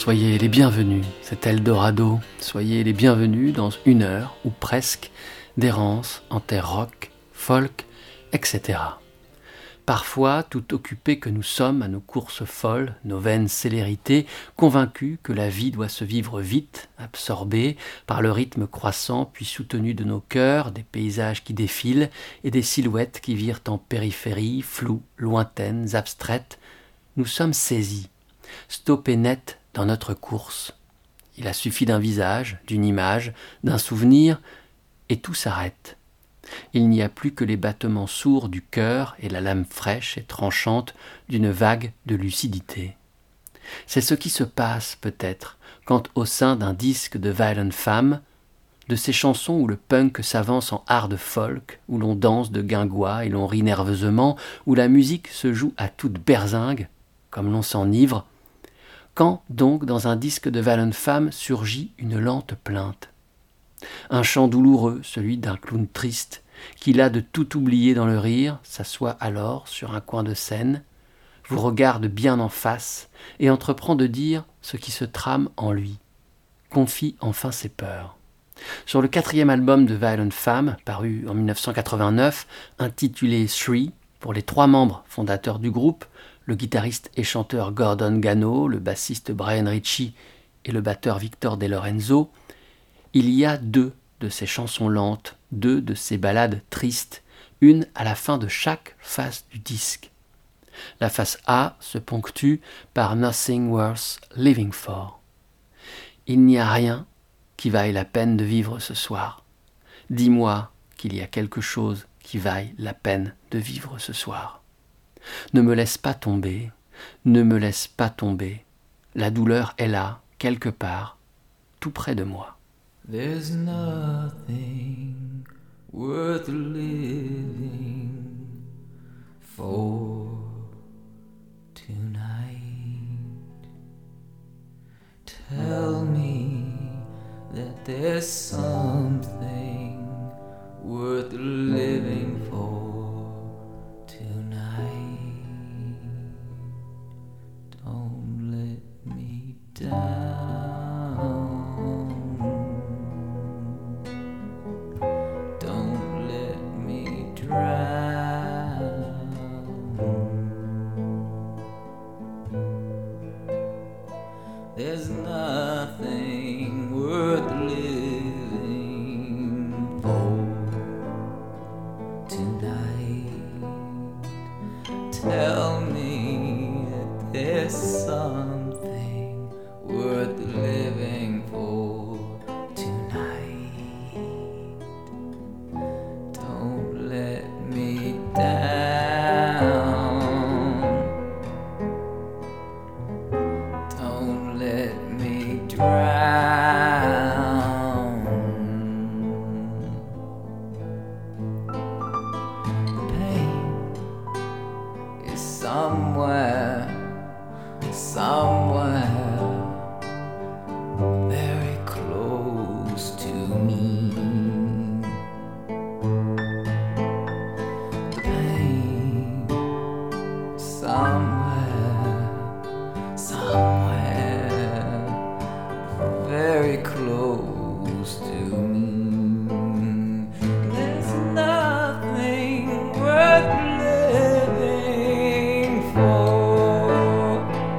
soyez les bienvenus, c'est Eldorado. Soyez les bienvenus dans 1 heure, ou presque, d'errance en terre rock, folk, etc. Parfois, tout occupés que nous sommes à nos courses folles, nos vaines célérités, convaincus que la vie doit se vivre vite, absorbée par le rythme croissant puis soutenu de nos cœurs, des paysages qui défilent et des silhouettes qui virent en périphérie, floues, lointaines, abstraites, nous sommes saisis, stoppés net dans notre course. Il a suffi d'un visage, d'une image, d'un souvenir, et tout s'arrête. Il n'y a plus que les battements sourds du cœur et la lame fraîche et tranchante d'une vague de lucidité. C'est ce qui se passe, peut-être, quand au sein d'un disque de Violent Femmes, de ces chansons où le punk s'avance en hard folk, où l'on danse de guingois et l'on rit nerveusement, où la musique se joue à toute berzingue, comme l'on s'enivre, quand donc dans un disque de Violent Femmes surgit une lente plainte. Un chant douloureux, celui d'un clown triste, qui las de tout oublier dans le rire, s'assoit alors sur un coin de scène, vous regarde bien en face et entreprend de dire ce qui se trame en lui, confie enfin ses peurs. Sur le 4e album de Violent Femmes, paru en 1989, intitulé Three, pour les 3 membres fondateurs du groupe, le guitariste et chanteur Gordon Gano, le bassiste Brian Ritchie et le batteur Victor De Lorenzo, il y a 2 de ces chansons lentes, 2 de ces ballades tristes, une à la fin de chaque face du disque. La face A se ponctue par Nothing Worth Living For. Il n'y a rien qui vaille la peine de vivre ce soir. Dis-moi qu'il y a quelque chose qui vaille la peine de vivre ce soir. Ne me laisse pas tomber, ne me laisse pas tomber. La douleur est là, quelque part, tout près de moi. There's nothing worth living for tonight. Tell me that there's something worth living for tonight. Don't let me down. There's nothing worth living for tonight. Tell me that there's something worth living for tonight. Don't let me down. Don't let me drown. Pain is somewhere, somewhere very close to me. Pain somewhere, somewhere very close to me. There's nothing worth living for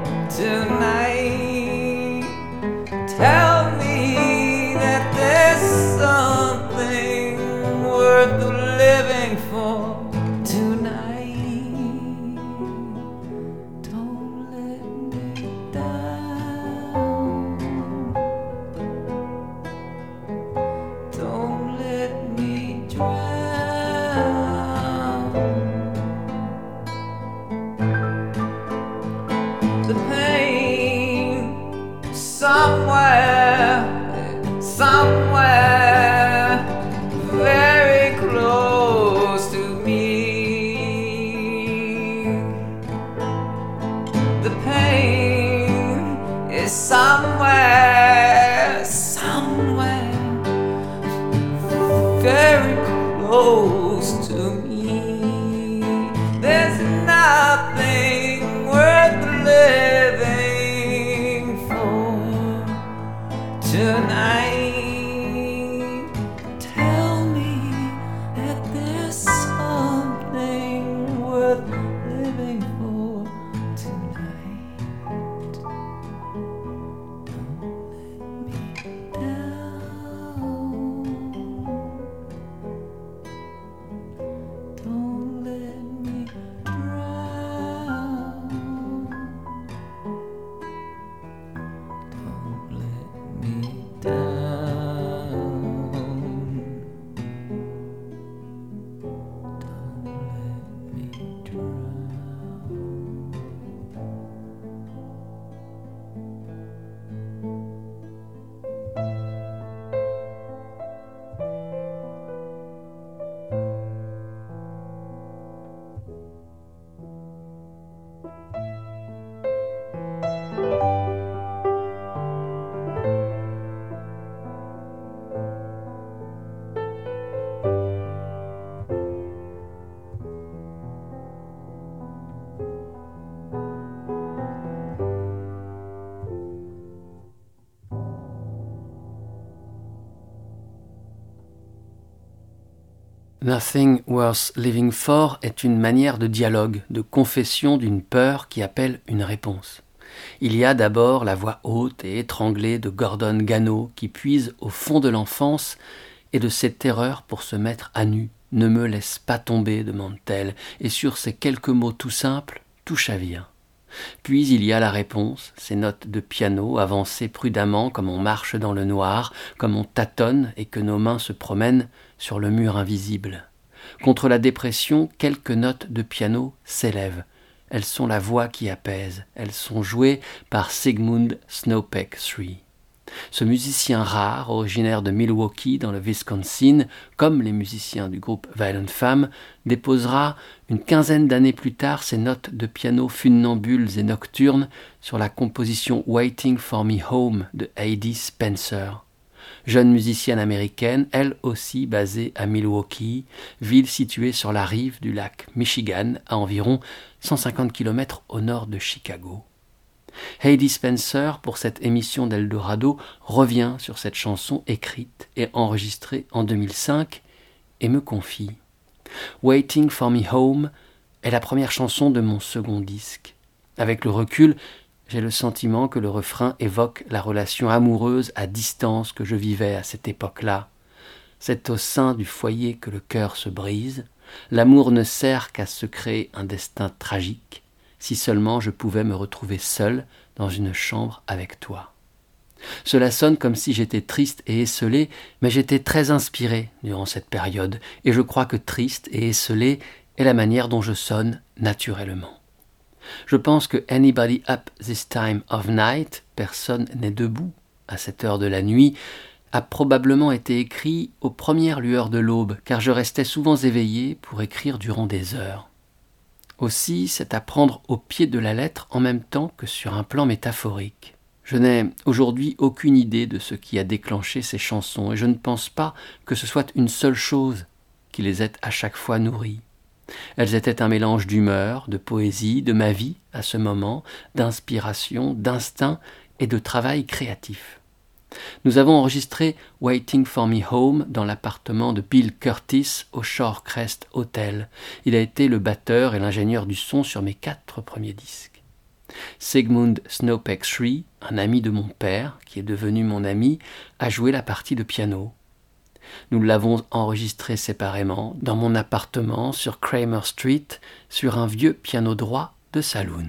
tonight. Tell me that there's something worth living for tonight. Don't let me down. Don't let me drown. The pain somewhere, somewhere very close to me. The pain is somewhere, somewhere very close to me. There's nothing worth living for Nothing Worth Living For est une manière de dialogue, de confession d'une peur qui appelle une réponse. Il y a d'abord la voix haute et étranglée de Gordon Gano qui puise au fond de l'enfance et de ses terreurs pour se mettre à nu. « Ne me laisse pas tomber », demande-t-elle, et sur ces quelques mots tout simples, tout chavire. Puis il y a la réponse, ces notes de piano avancées prudemment comme on marche dans le noir, comme on tâtonne et que nos mains se promènent sur le mur invisible. Contre la dépression, quelques notes de piano s'élèvent. Elles sont la voix qui apaise. Elles sont jouées par Sigmund Snopek III. Ce musicien rare, originaire de Milwaukee dans le Wisconsin, comme les musiciens du groupe Violent Femmes, déposera une quinzaine d'années plus tard ses notes de piano funambules et nocturnes sur la composition Waiting for Me Home de Heidi Spencer. Jeune musicienne américaine, elle aussi basée à Milwaukee, ville située sur la rive du lac Michigan, à environ 150 km au nord de Chicago. Heidi Spencer, pour cette émission d'Eldorado, revient sur cette chanson écrite et enregistrée en 2005 et me confie « Waiting for Me Home est la première chanson de mon second disque. Avec le recul, j'ai le sentiment que le refrain évoque la relation amoureuse à distance que je vivais à cette époque-là. C'est au sein du foyer que le cœur se brise. L'amour ne sert qu'à se créer un destin tragique. Si seulement je pouvais me retrouver seul dans une chambre avec toi. » Cela sonne comme si j'étais triste et esseulé, mais j'étais très inspiré durant cette période, et je crois que triste et esseulé est la manière dont je sonne naturellement. Je pense que Anybody Up This Time of Night, personne n'est debout à cette heure de la nuit, a probablement été écrit aux premières lueurs de l'aube, car je restais souvent éveillé pour écrire durant des heures. Aussi, c'est à prendre au pied de la lettre en même temps que sur un plan métaphorique. Je n'ai aujourd'hui aucune idée de ce qui a déclenché ces chansons et je ne pense pas que ce soit une seule chose qui les ait à chaque fois nourries. Elles étaient un mélange d'humeur, de poésie, de ma vie à ce moment, d'inspiration, d'instinct et de travail créatif. Nous avons enregistré Waiting for Me Home dans l'appartement de Bill Curtis au Shorecrest Hotel. Il a été le batteur et l'ingénieur du son sur mes 4 premiers disques. Sigmund Snopek III, un ami de mon père, qui est devenu mon ami, a joué la partie de piano. Nous l'avons enregistré séparément dans mon appartement sur Kramer Street sur un vieux piano droit de saloon.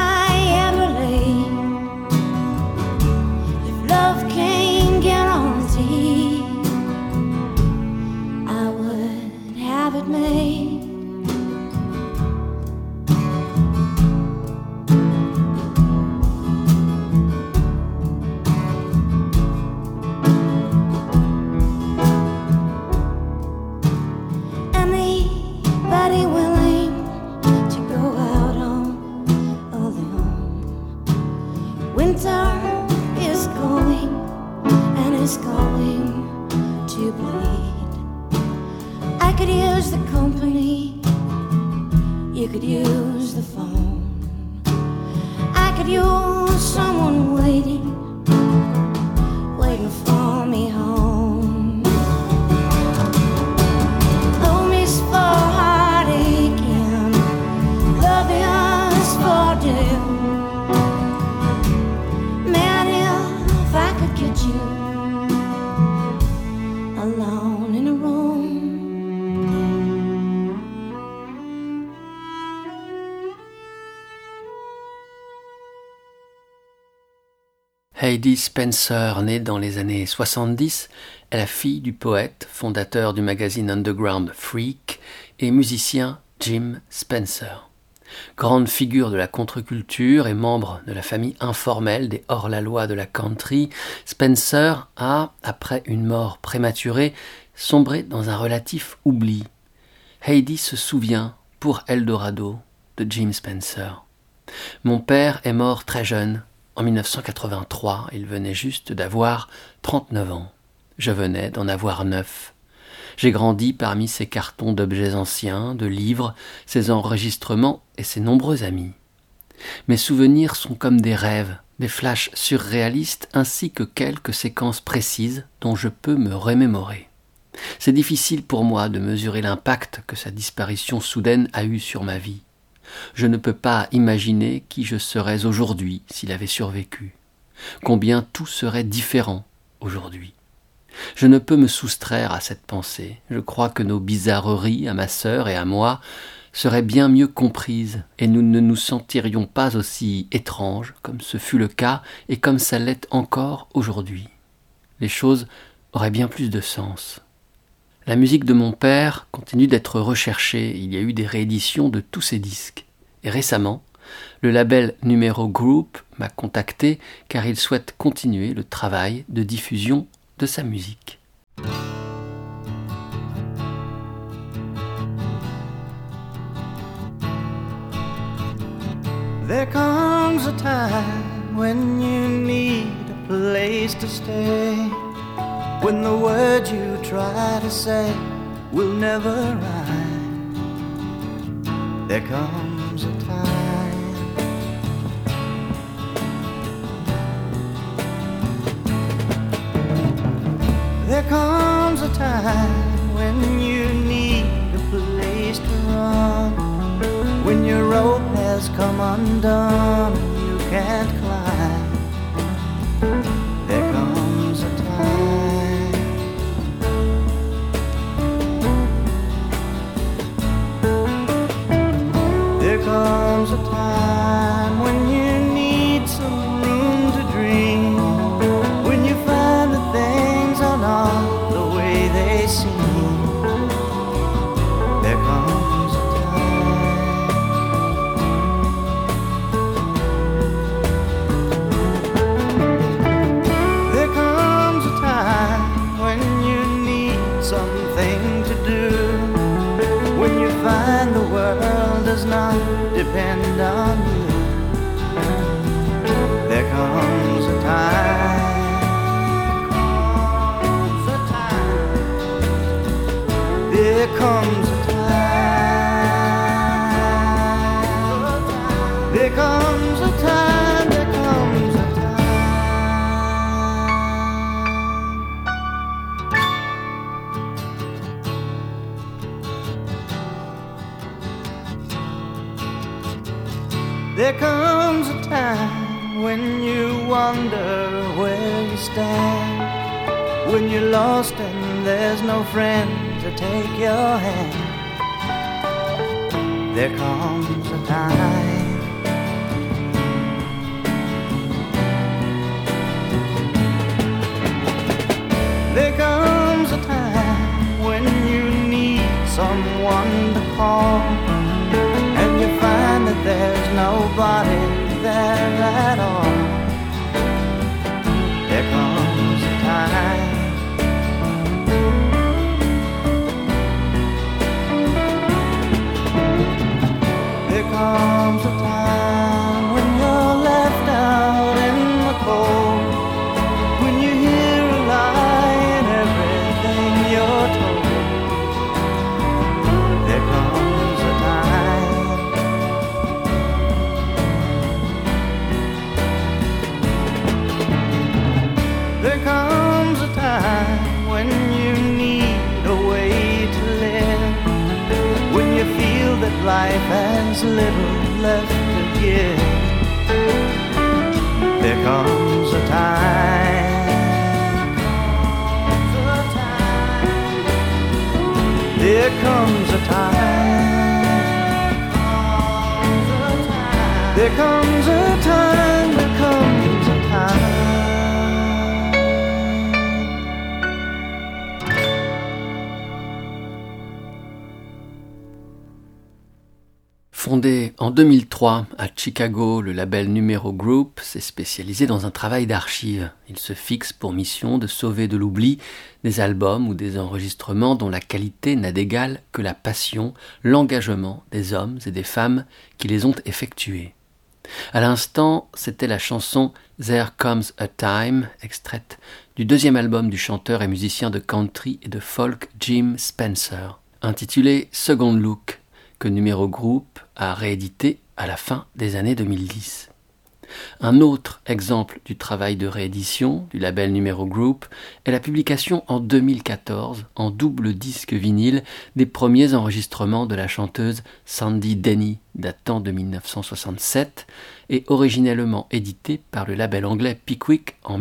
Love can't get on could use the phone. I could use someone waiting for me home. Home is for heartache and love is for dear. Man, if I could get you alone in a room. Heidi Spencer, née dans les années 70, est la fille du poète, fondateur du magazine underground Freak et musicien Jim Spencer. Grande figure de la contre-culture et membre de la famille informelle des hors-la-loi de la country, Spencer a, après une mort prématurée, sombré dans un relatif oubli. Heidi se souvient, pour Eldorado, de Jim Spencer. « Mon père est mort très jeune. En 1983, il venait juste d'avoir 39 ans. Je venais d'en avoir 9. J'ai grandi parmi ces cartons d'objets anciens, de livres, ces enregistrements et ces nombreux amis. Mes souvenirs sont comme des rêves, des flashs surréalistes ainsi que quelques séquences précises dont je peux me remémorer. C'est difficile pour moi de mesurer l'impact que sa disparition soudaine a eu sur ma vie. Je ne peux pas imaginer qui je serais aujourd'hui s'il avait survécu. Combien tout serait différent aujourd'hui. Je ne peux me soustraire à cette pensée. Je crois que nos bizarreries, à ma sœur et à moi, seraient bien mieux comprises et nous ne nous sentirions pas aussi étranges comme ce fut le cas et comme ça l'est encore aujourd'hui. Les choses auraient bien plus de sens. La musique de mon père continue d'être recherchée. Il y a eu des rééditions de tous ses disques. Et récemment, le label Numero Group m'a contacté car il souhaite continuer le travail de diffusion de sa musique. There comes a time when you need a place to stay, when the words you try to say will never rhyme. There comes a time. There comes a time when you need a place to run, when your rope has come undone and you can't climb. There comes a time. There comes a time when you need some room to dream, when you find that things are not the way they seem. There comes a time. There comes a time when you need something to do, when you find the world does not depend on you. There comes a time. There comes a time. There comes a time. There comes a time. There comes a time when you wonder where you stand, when you're lost and there's no friend to take your hand. There comes a time. There comes a time when you need someone to call, and you find that there's nobody there at all. There comes a time. There comes a time when you're left out in the cold, when you hear a lie in everything you're told. There comes a time. life has little left to give. There comes a time, there comes a time, there comes a time, there comes a time. Fondé en 2003 à Chicago, le label Numero Group s'est spécialisé dans un travail d'archives. Il se fixe pour mission de sauver de l'oubli des albums ou des enregistrements dont la qualité n'a d'égal que la passion, l'engagement des hommes et des femmes qui les ont effectués. À l'instant, c'était la chanson There Comes a Time, extraite du deuxième album du chanteur et musicien de country et de folk Jim Spencer, intitulé Second Look, que Numero Group a réédité à la fin des années 2010. Un autre exemple du travail de réédition du label Numero Group est la publication en 2014, en double disque vinyle, des premiers enregistrements de la chanteuse Sandy Denny, datant de 1967, et originellement édité par le label anglais Pickwick en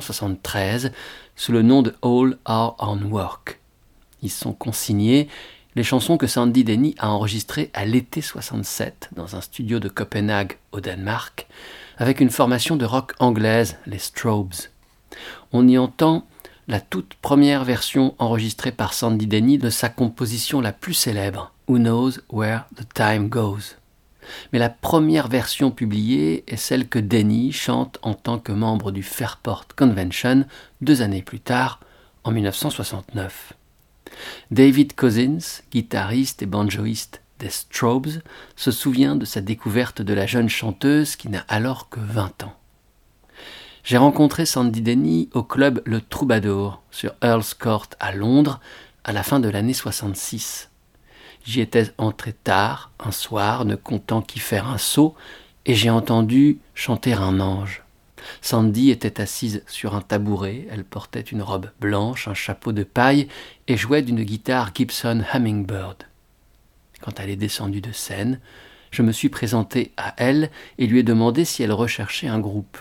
1973, sous le nom de All Are on Work. Ils sont consignés les chansons que Sandy Denny a enregistrées à l'été 67 dans un studio de Copenhague au Danemark avec une formation de rock anglaise, les Strobes. On y entend la toute première version enregistrée par Sandy Denny de sa composition la plus célèbre, Who Knows Where the Time Goes. Mais la première version publiée est celle que Denny chante en tant que membre du Fairport Convention 2 années plus tard, en 1969. David Cousins, guitariste et banjoïste des Strobes, se souvient de sa découverte de la jeune chanteuse qui n'a alors que 20 ans. J'ai rencontré Sandy Denny au club Le Troubadour, sur Earl's Court à Londres, à la fin de l'année 66. J'y étais entré tard, un soir, ne comptant qu'y faire un saut, et j'ai entendu chanter un ange. Sandy était assise sur un tabouret, elle portait une robe blanche, un chapeau de paille et jouait d'une guitare Gibson Hummingbird. Quand elle est descendue de scène, je me suis présenté à elle et lui ai demandé si elle recherchait un groupe.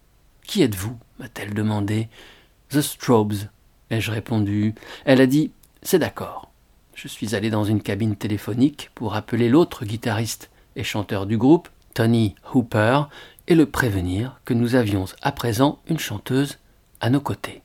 « Qui êtes-vous » m'a-t-elle demandé. « The Strobes » ai-je répondu. Elle a dit « C'est d'accord ». Je suis allé dans une cabine téléphonique pour appeler l'autre guitariste et chanteur du groupe, Tony Hooper, et le prévenir que nous avions à présent une chanteuse à nos côtés.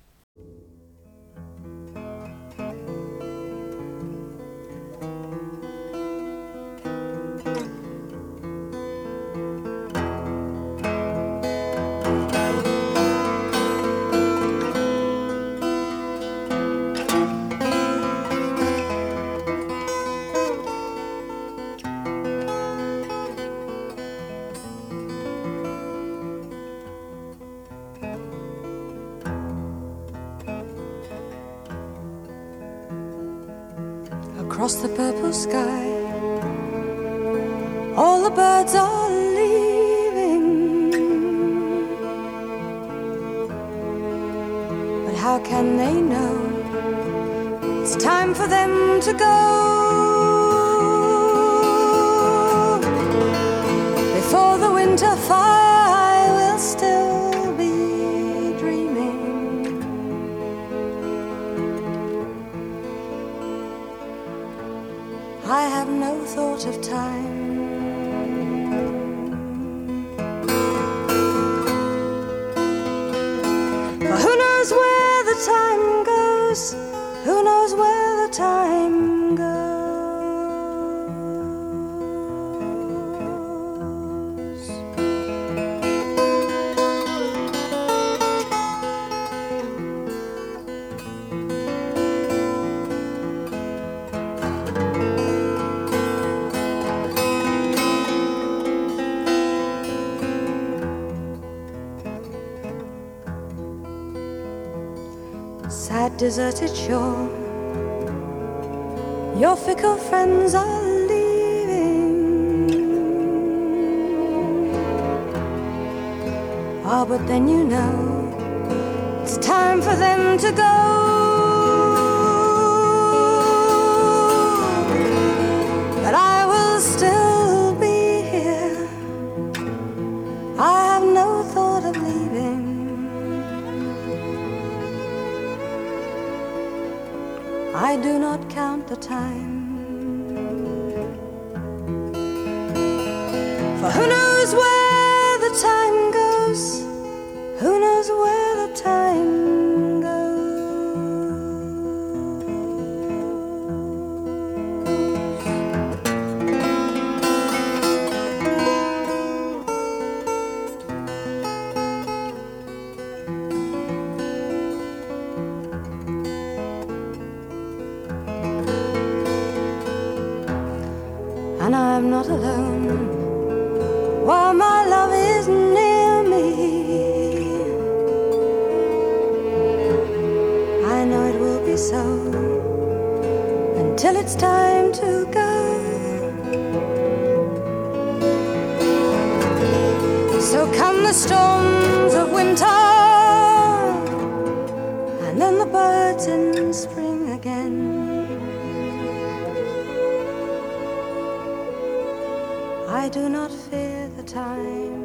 Across the purple sky, all the birds are leaving. But how can they know it's time for them to go? Before the winter fire, I will still be dreaming. I have no thought of time. For who knows where the time goes? Who knows where the time goes? Sad deserted shore, your fickle friends are leaving. Oh, but then you know it's time for them to go. But I will still cannot count the time. For who knows where the time goes? Who knows where the time goes? And I'm not alone while my love is near me. I know it will be so until it's time to go. So come the storms of winter, and then the birds in spring again. I do not fear the time.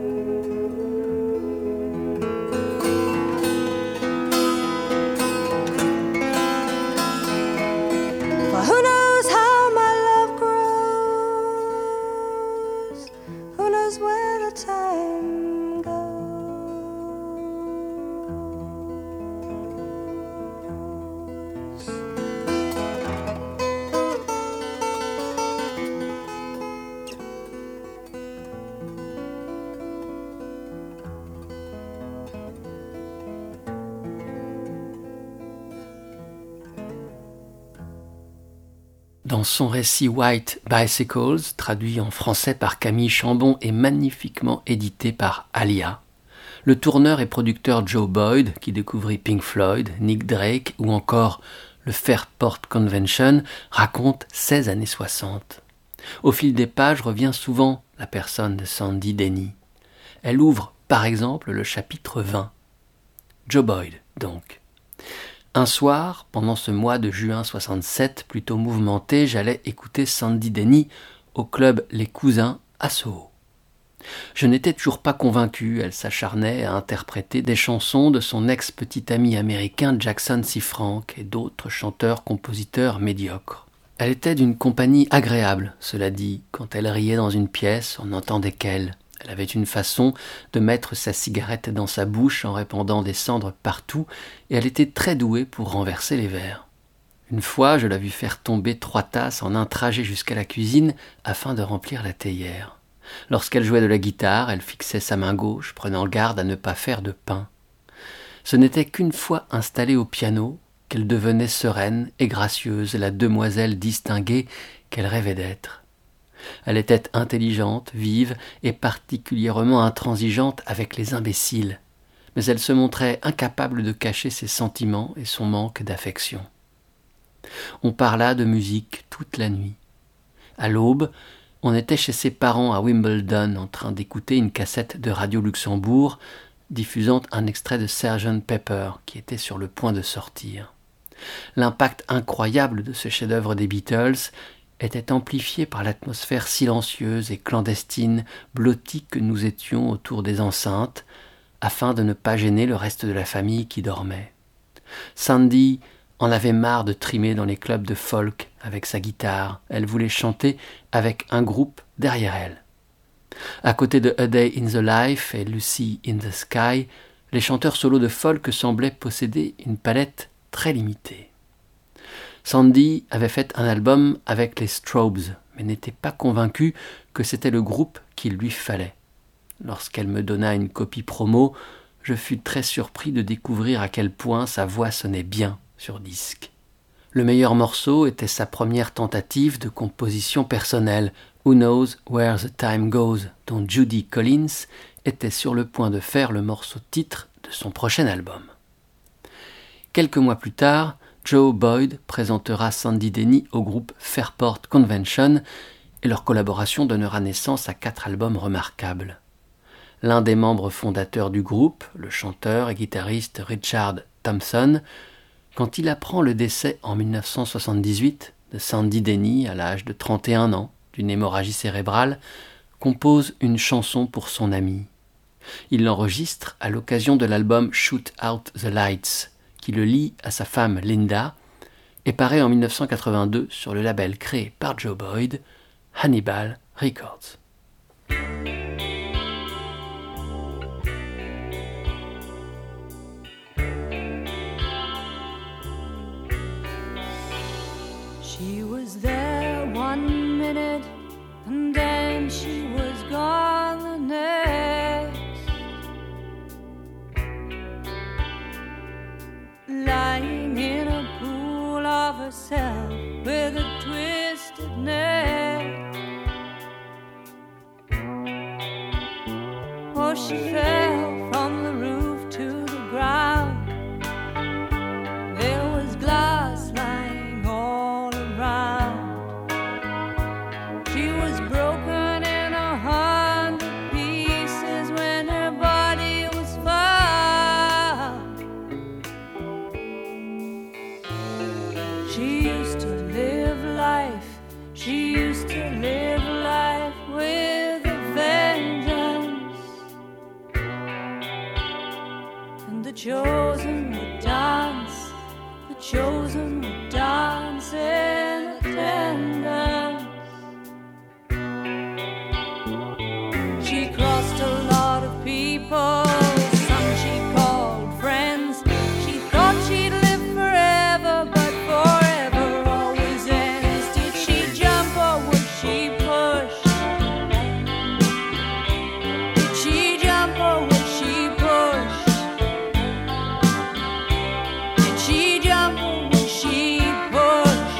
For who knows how my love grows? Who knows where the time goes? Dans son récit White Bicycles, traduit en français par Camille Chambon et magnifiquement édité par Alia, le tourneur et producteur Joe Boyd, qui découvrit Pink Floyd, Nick Drake ou encore le Fairport Convention, raconte ces années 60. Au fil des pages revient souvent la personne de Sandy Denny. Elle ouvre par exemple le chapitre 20. Joe Boyd, donc. Un soir, pendant ce mois de juin 67, plutôt mouvementé, j'allais écouter Sandy Denny au club Les Cousins à Soho. Je n'étais toujours pas convaincu, elle s'acharnait à interpréter des chansons de son ex-petit ami américain Jackson C. Frank et d'autres chanteurs-compositeurs médiocres. Elle était d'une compagnie agréable, cela dit, quand elle riait dans une pièce, on n'entendait qu'elle. Elle avait une façon de mettre sa cigarette dans sa bouche en répandant des cendres partout, et elle était très douée pour renverser les verres. Une fois, je la vis faire tomber 3 tasses en un trajet jusqu'à la cuisine afin de remplir la théière. Lorsqu'elle jouait de la guitare, elle fixait sa main gauche, prenant garde à ne pas faire de pain. Ce n'était qu'une fois installée au piano qu'elle devenait sereine et gracieuse, la demoiselle distinguée qu'elle rêvait d'être. Elle était intelligente, vive et particulièrement intransigeante avec les imbéciles, mais elle se montrait incapable de cacher ses sentiments et son manque d'affection. On parla de musique toute la nuit. À l'aube, on était chez ses parents à Wimbledon en train d'écouter une cassette de Radio Luxembourg diffusant un extrait de Sgt. Pepper qui était sur le point de sortir. L'impact incroyable de ce chef-d'œuvre des Beatles était amplifié par l'atmosphère silencieuse et clandestine, blottie que nous étions autour des enceintes, afin de ne pas gêner le reste de la famille qui dormait. Sandy en avait marre de trimer dans les clubs de folk avec sa guitare. Elle voulait chanter avec un groupe derrière elle. À côté de A Day in the Life et Lucy in the Sky, les chanteurs solos de folk semblaient posséder une palette très limitée. Sandy avait fait un album avec les Strobes, mais n'était pas convaincue que c'était le groupe qu'il lui fallait. Lorsqu'elle me donna une copie promo, je fus très surpris de découvrir à quel point sa voix sonnait bien sur disque. Le meilleur morceau était sa première tentative de composition personnelle, Who Knows Where the Time Goes, dont Judy Collins était sur le point de faire le morceau titre de son prochain album. Quelques mois plus tard, Joe Boyd présentera Sandy Denny au groupe Fairport Convention et leur collaboration donnera naissance à 4 albums remarquables. L'un des membres fondateurs du groupe, le chanteur et guitariste Richard Thompson, quand il apprend le décès en 1978 de Sandy Denny à l'âge de 31 ans d'une hémorragie cérébrale, compose une chanson pour son ami. Il l'enregistre à l'occasion de l'album Shoot Out the Lights, qui le lie à sa femme Linda, et paraît en 1982 sur le label créé par Joe Boyd, Hannibal Records. She was there 1 minute and then she was gone the next. Lying in a pool of herself with a twisted neck. Oh, she fell from the roof to the ground. There was glass lying all around. She was broken in 100 pieces when her body was found. She used to live life, she used to live life with a vengeance. And the chosen would dance, the chosen would dance in attendance. She crossed a lot of people, some she called friends. She thought she'd live forever, but forever always ends. Did she jump or was she pushed? Did she jump or was she pushed? Did she jump or was she pushed?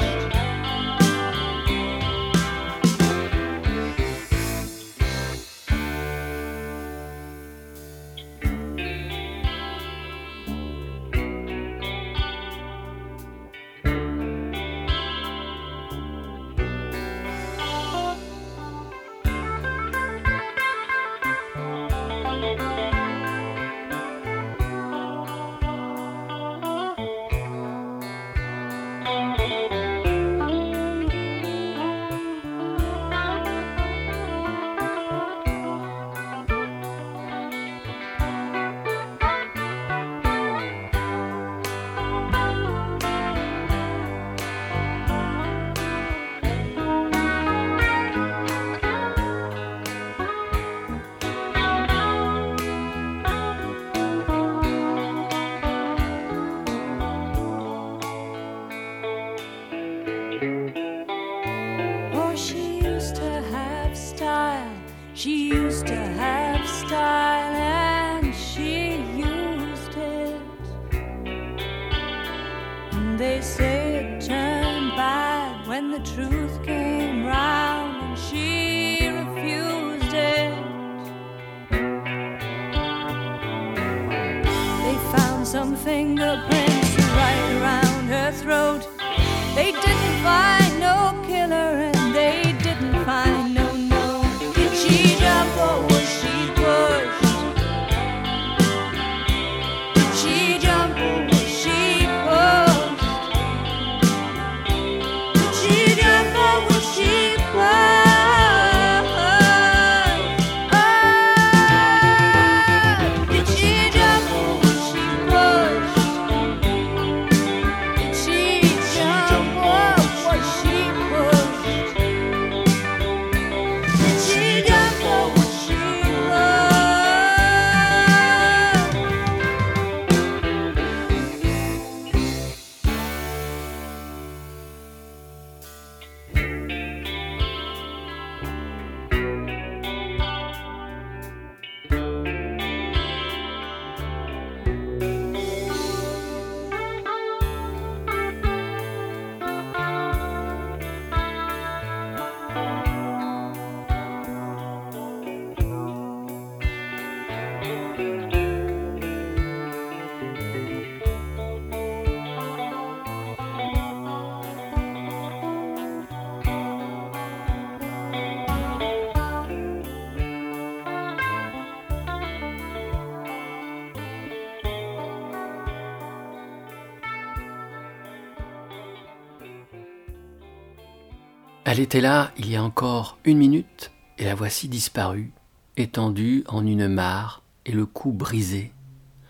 Oh, she used to have style. She used to have style and she used it. And they say it turned bad when the truth came round and she refused it. They found some fingerprints right around her throat. They didn't find no killer and they didn't find no note. Did she jump or was she pushed? Did she jump or was she pushed? Did she jump or was she pushed? Did she jump or was she pushed? Did she jump or was she pushed? Did she jump or was she pushed? Elle était là il y a encore 1 minute, et la voici disparue, étendue en une mare et le cou brisé.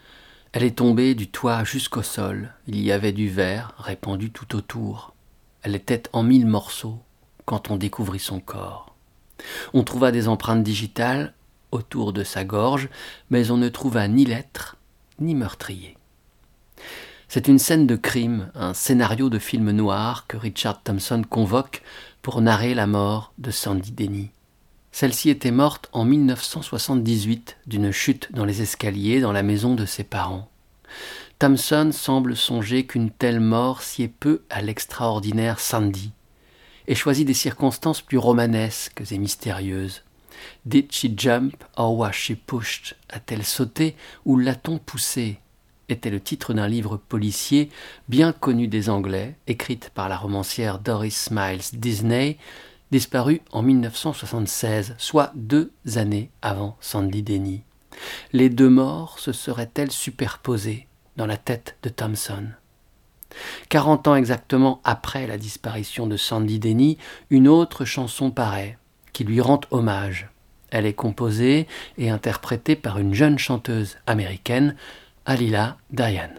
Elle est tombée du toit jusqu'au sol. Il y avait du verre répandu tout autour. Elle était en 1000 morceaux quand on découvrit son corps. On trouva des empreintes digitales autour de sa gorge, mais on ne trouva ni lettre ni meurtrier. C'est une scène de crime, un scénario de film noir que Richard Thompson convoque pour narrer la mort de Sandy Denny. Celle-ci était morte en 1978 d'une chute dans les escaliers dans la maison de ses parents. Thompson semble songer qu'une telle mort sied peu à l'extraordinaire Sandy et choisit des circonstances plus romanesques et mystérieuses. Did she jump or was she pushed? A-t-elle sauté ou l'a-t-on poussée? Était le titre d'un livre policier bien connu des Anglais, écrite par la romancière Doris Miles Disney, disparue en 1976, soit 2 années avant Sandy Denny. Les deux morts se seraient-elles superposées dans la tête de Thompson? 40 ans exactement après la disparition de Sandy Denny, une autre chanson paraît, qui lui rend hommage. Elle est composée et interprétée par une jeune chanteuse américaine, Alila Diane.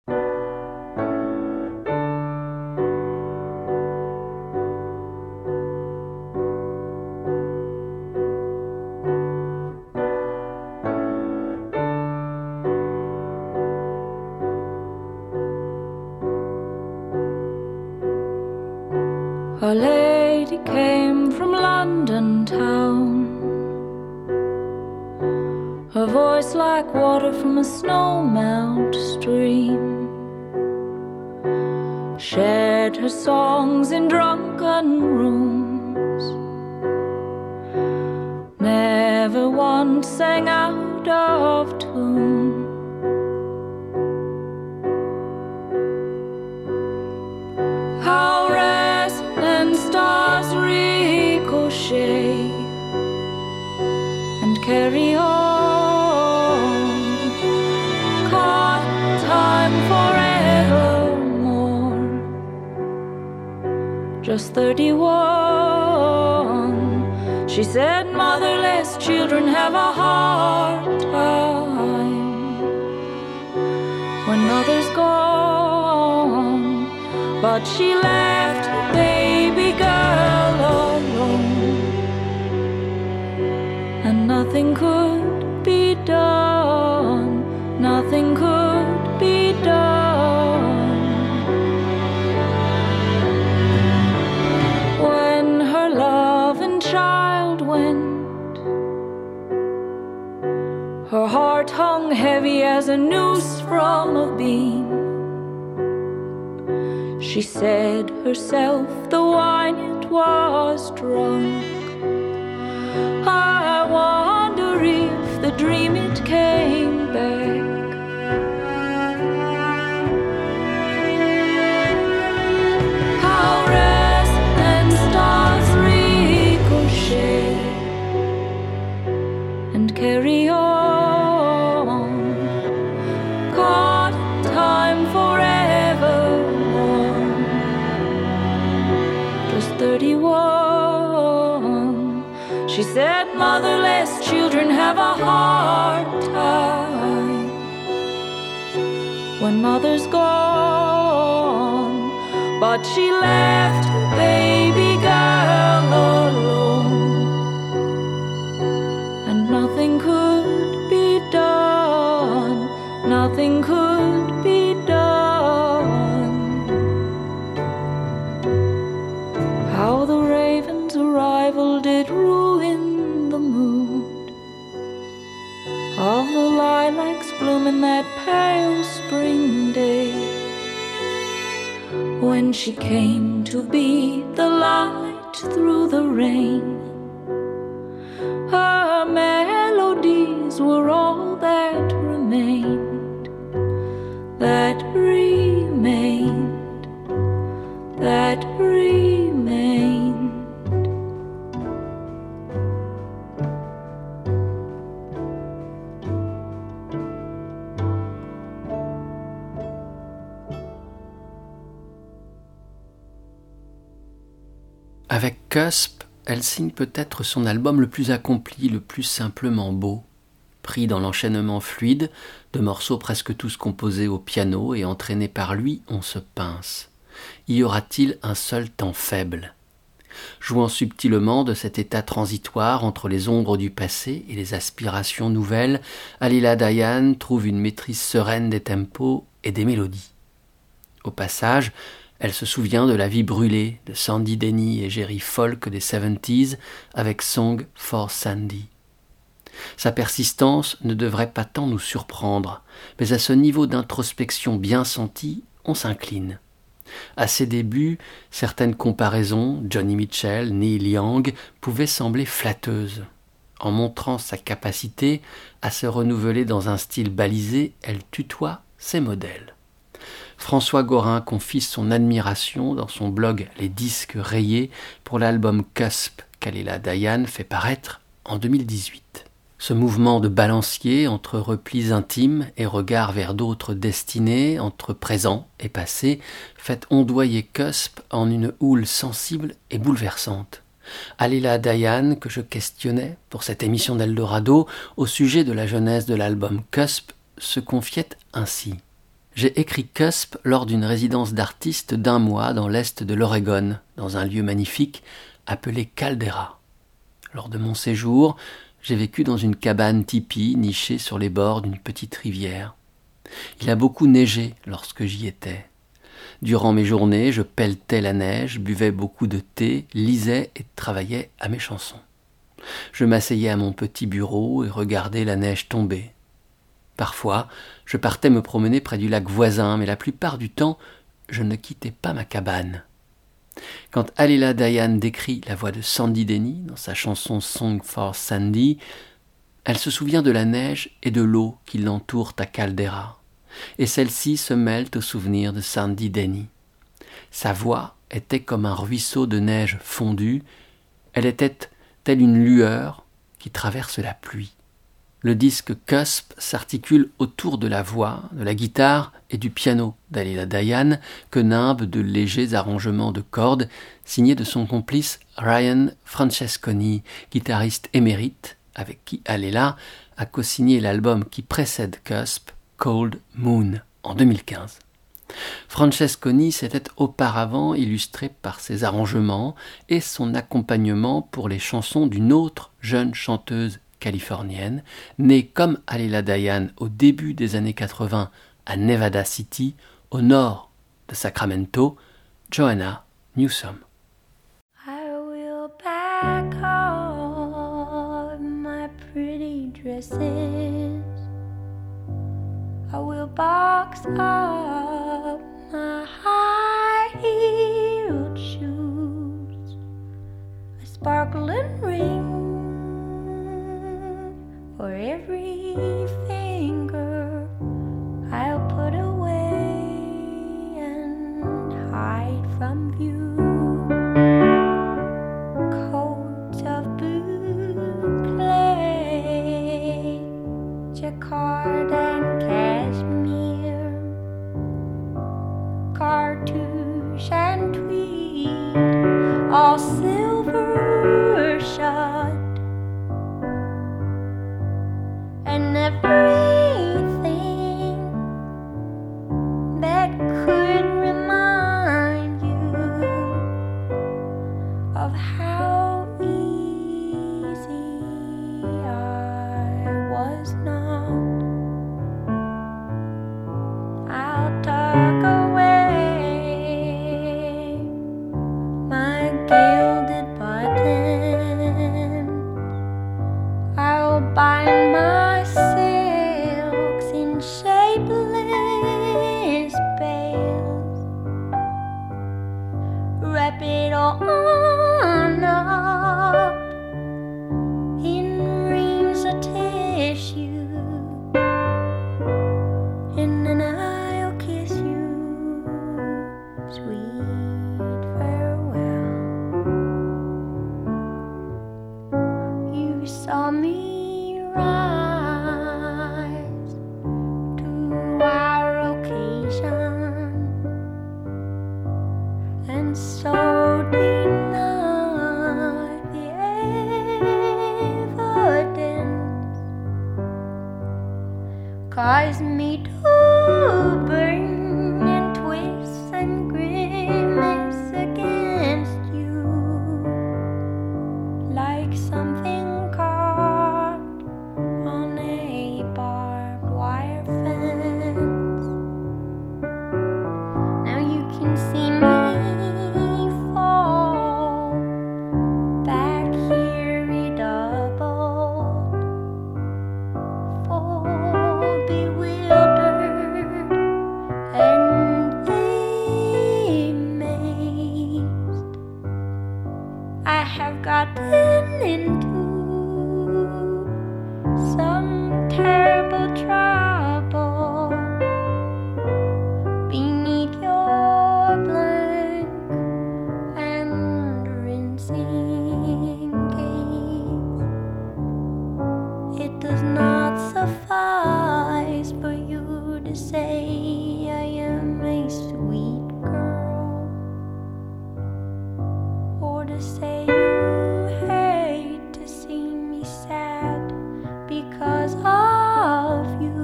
A lady came from London town, her voice like water from a snow-melt stream, shared her songs in drunken rooms, never once sang out of tune. How resonant stars ricochet and carry on, caught time forevermore. Just 31, she said motherless children have a hard time when mother's gone, but she left the baby girl alone, and nothing could be done, nothing could be done. When her loving child went, her heart hung heavy as a noose from a beam. She said herself the wine it was drunk. I wonder if the dream it came back. How resonant stars ricochet and carry on, caught in time forevermore. Just 31, she said motherless children have a hard time when mother's gone, but she left her baby girl alone, and nothing could be done, nothing could be done. How the raven's arrival did ruin the mood of the lilacs blooming that pale spring day, when she came to be the light through the rain. Her melodies were all that remained, that remained, that remained. Avec Cusp, elle signe peut-être son album le plus accompli, le plus simplement beau, Pris dans l'enchaînement fluide de morceaux presque tous composés au piano et entraînés par lui, on se pince. Y aura-t-il un seul temps faible ? Jouant subtilement de cet état transitoire entre les ombres du passé et les aspirations nouvelles, Alila Dayan trouve une maîtrise sereine des tempos et des mélodies. Au passage, elle se souvient de la vie brûlée de Sandy Denny et Jerry Folk des 70s avec Song for Sandy. Sa persistance ne devrait pas tant nous surprendre, mais à ce niveau d'introspection bien senti, on s'incline. À ses débuts, certaines comparaisons, Johnny Mitchell, Neil Young, pouvaient sembler flatteuses. En montrant sa capacité à se renouveler dans un style balisé, elle tutoie ses modèles. François Gorin confie son admiration dans son blog Les Disques Rayés pour l'album Cusp qu'Alila Dayan fait paraître en 2018. Ce mouvement de balancier entre replis intimes et regards vers d'autres destinées, entre présent et passé, fait ondoyer Cusp en une houle sensible et bouleversante. Alila Dayan, que je questionnais pour cette émission d'Eldorado au sujet de la genèse de l'album Cusp, se confiait ainsi. J'ai écrit Cusp lors d'une résidence d'artiste d'1 mois dans l'est de l'Oregon, dans un lieu magnifique appelé Caldera. Lors de mon séjour, j'ai vécu dans une cabane tipi nichée sur les bords d'une petite rivière. Il a beaucoup neigé lorsque j'y étais. Durant mes journées, je pelletais la neige, buvais beaucoup de thé, lisais et travaillais à mes chansons. Je m'asseyais à mon petit bureau et regardais la neige tomber. Parfois, je partais me promener près du lac voisin, mais la plupart du temps, je ne quittais pas ma cabane. Quand Alila Dayan décrit la voix de Sandy Denny dans sa chanson Song for Sandy, elle se souvient de la neige et de l'eau qui l'entourent à Caldera, et celle-ci se mêle au souvenir de Sandy Denny. Sa voix était comme un ruisseau de neige fondue, elle était telle une lueur qui traverse la pluie. Le disque Cusp s'articule autour de la voix, de la guitare et du piano d'Alila Dayan que nimbent de légers arrangements de cordes signés de son complice Ryan Francesconi, guitariste émérite avec qui Alila a co-signé l'album qui précède Cusp, Cold Moon, en 2015. Francesconi s'était auparavant illustré par ses arrangements et son accompagnement pour les chansons d'une autre jeune chanteuse californienne, née comme Alila Dayan au début des années 80 à Nevada City, au nord de Sacramento, Joanna Newsom. I will pack all my pretty dresses. I will box up my high-heeled shoes, a sparkling ring for every finger I'll put away and hide from view. Coats of boucle, jacquard and cashmere, cartouche and tweed, all silver shod, and everything that could remind you of how easy I was not. I'll tuck away my gilded button. I'll bind my silks in shapeless bales, wrap it on up in reams of tissue, and then I'll kiss you, sweet farewell. You saw me rise to our occasion, and so deny the evidence cause me to burn and twist and grimace against you like something caught on a barbed wire fence. Now you can see me fall back here redoubled, full bewildered and amazed. I have gotten into some terrible trouble beneath your blank and rinsing gaze. It does not suffice for you to say I am a sweet girl, or to say you hate to see me sad because of you.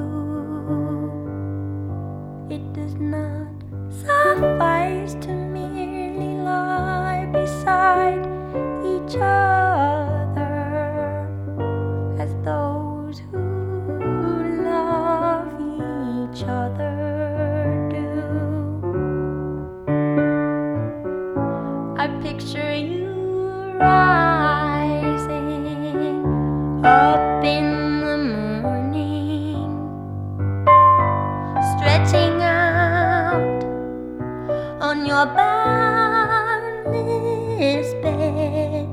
It does not suffice to merely lie beside each other as those who love each other do. I picture you rising up in the morning, stretching out on your boundless bed,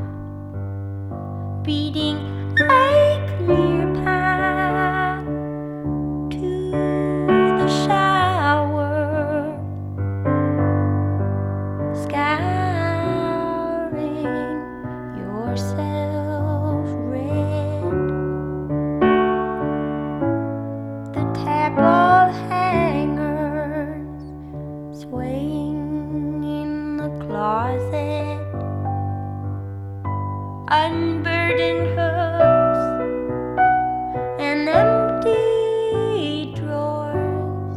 beating a clear path to the shower, scouring yourself red. The table hangers swaying in the closet, unburdened hooks and empty drawers,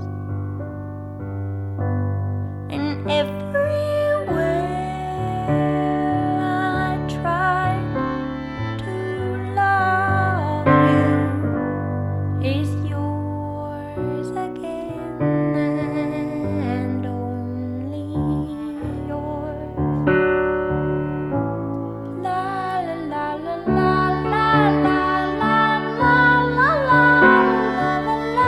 and everywhere I tried to love you is yours again and only yours. La la la la la la la la la la la la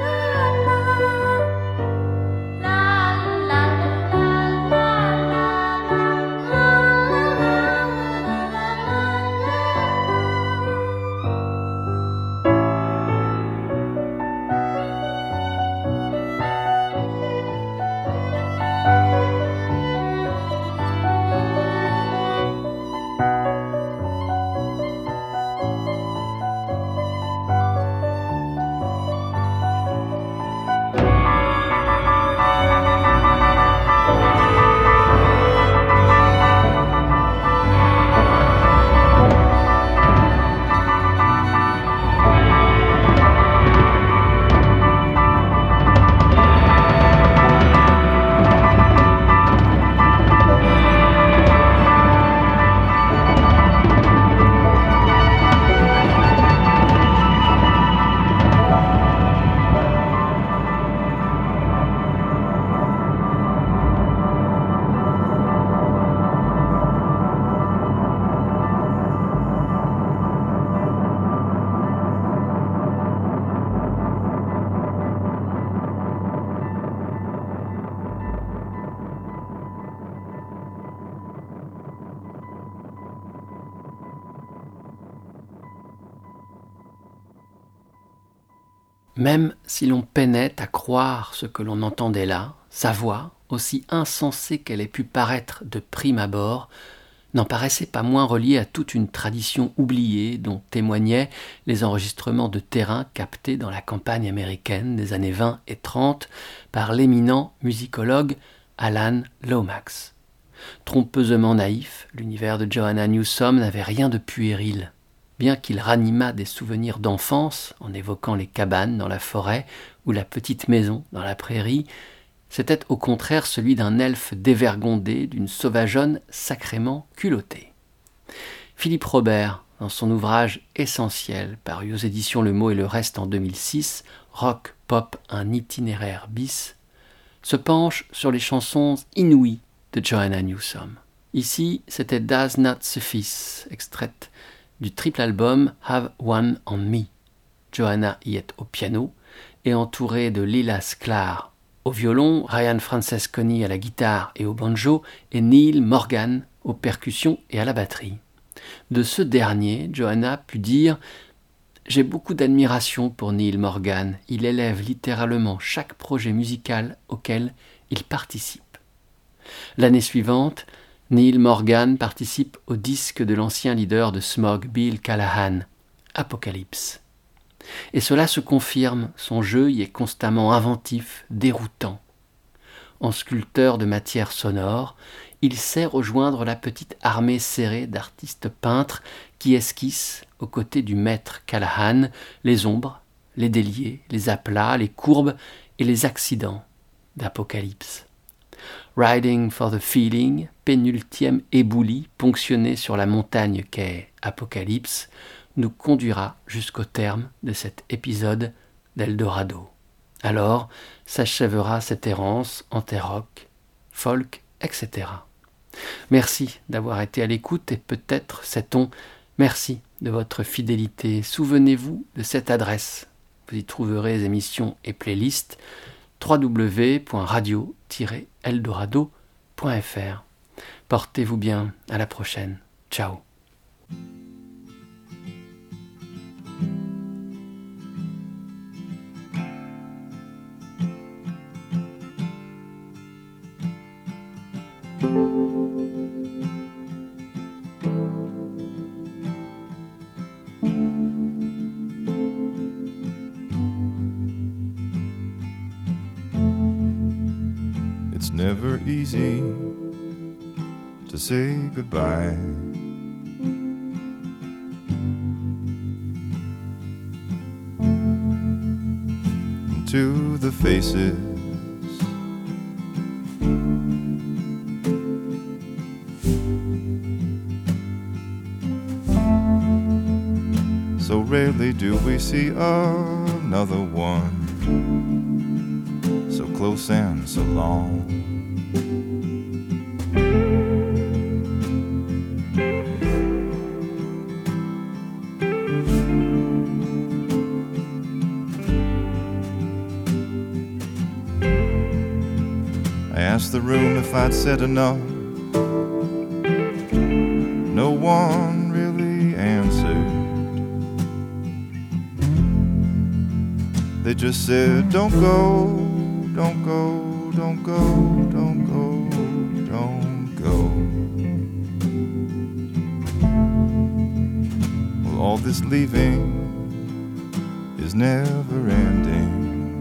Même si l'on peinait à croire ce que l'on entendait là, sa voix, aussi insensée qu'elle ait pu paraître de prime abord, n'en paraissait pas moins reliée à toute une tradition oubliée dont témoignaient les enregistrements de terrain captés dans la campagne américaine des années 20 et 30 par l'éminent musicologue Alan Lomax. Trompeusement naïf, l'univers de Joanna Newsom n'avait rien de puéril. bien qu'il ranimât des souvenirs d'enfance en évoquant les cabanes dans la forêt ou la petite maison dans la prairie, c'était au contraire celui d'un elfe dévergondé, d'une sauvageonne sacrément culottée. Philippe Robert, dans son ouvrage essentiel, paru aux éditions Le Mot et le Reste en 2006, Rock, Pop, un itinéraire bis, se penche sur les chansons inouïes de Joanna Newsom. Ici, c'était Does Not Suffice, extraite du triple album Have One on Me. Joanna y est au piano et entourée de Lila Sklar au violon, Ryan Francesconi à la guitare et au banjo et Neil Morgan aux percussions et à la batterie. De ce dernier, Joanna put dire « J'ai beaucoup d'admiration pour Neil Morgan. Il élève littéralement chaque projet musical auquel il participe. » L'année suivante, Neil Morgan participe au disque de l'ancien leader de Smog, Bill Callahan, Apocalypse. Et cela se confirme, son jeu y est constamment inventif, déroutant. En sculpteur de matière sonore, il sait rejoindre la petite armée serrée d'artistes peintres qui esquissent, aux côtés du maître Callahan, les ombres, les déliés, les aplats, les courbes et les accidents d'Apocalypse. Riding for the Feeling, pénultième éboulis ponctionné sur la montagne qu'est Apocalypse, nous conduira jusqu'au terme de cet épisode d'Eldorado. Alors s'achèvera cette errance en terre rock, folk, etc. Merci d'avoir été à l'écoute et peut-être sait-on, merci de votre fidélité. Souvenez-vous de cette adresse. Vous y trouverez émissions et playlists www.radio-eldorado.fr. Portez-vous bien, à la prochaine. Ciao. It's never easy to say goodbye. To the faces so rarely do we see another one, so close and so long. I asked the room if I'd said enough. No one really answered. They just said, don't go, don't go, don't go, don't go, don't go. Well, all this leaving is never ending.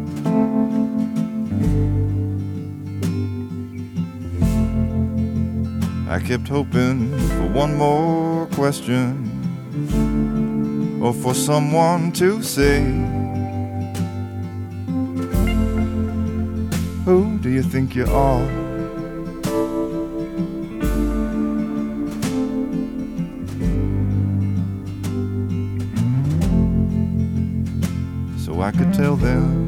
I kept hoping for one more question, or for someone to say, who do you think you are? So I could tell them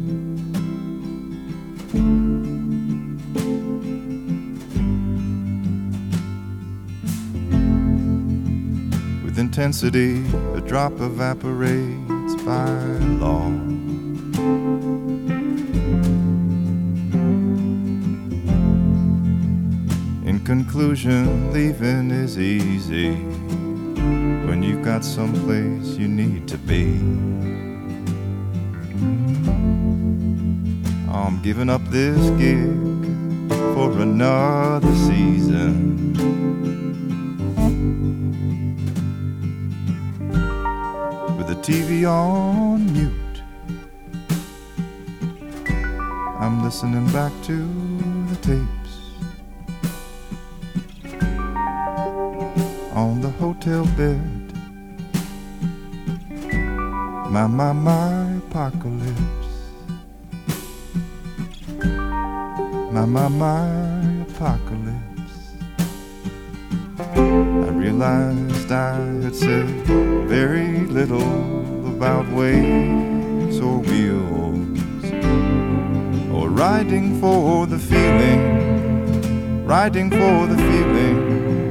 with intensity, a drop evaporates by law. In conclusion, leaving is easy when you've got someplace you need to be. I'm giving up this gig for another season. With the TV on mute, I'm listening back to the tapes on the hotel bed my apocalypse. My apocalypse. I realized I had said very little about waves or wheels, or riding for the feeling. Riding for the feeling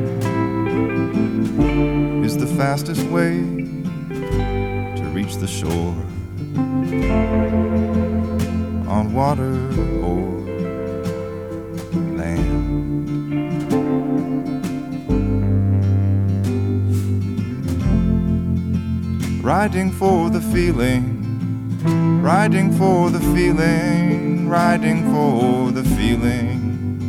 is the fastest way to reach the shore, on water or land. Riding for the feeling, riding for the feeling, riding for the feeling,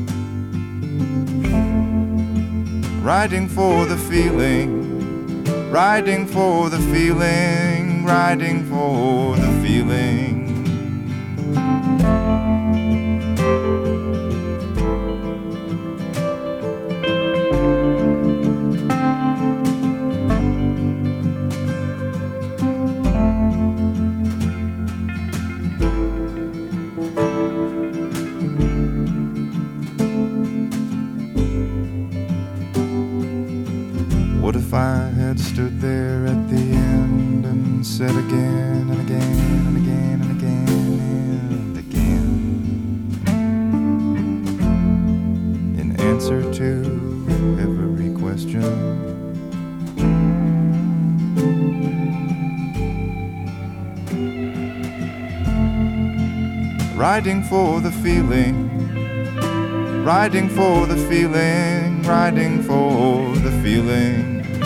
riding for the feeling, riding for the feeling, riding for the feeling. What if I had stood there at the end and said again and again and again and again and again, in answer to every question, riding for the feeling, riding for the feeling, riding for the feeling,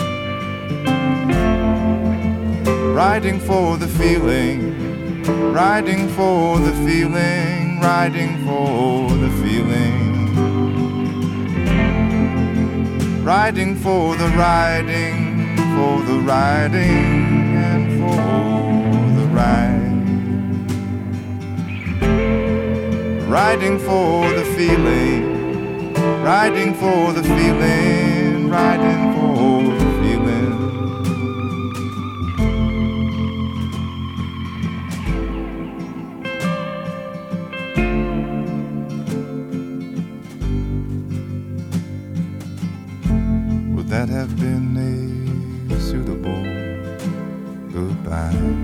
riding for the feeling, riding for the feeling, riding for the feeling, riding for the riding, for the riding, and for the ride, riding for the feeling, riding for the feeling, riding for the feeling. Would that have been a suitable goodbye?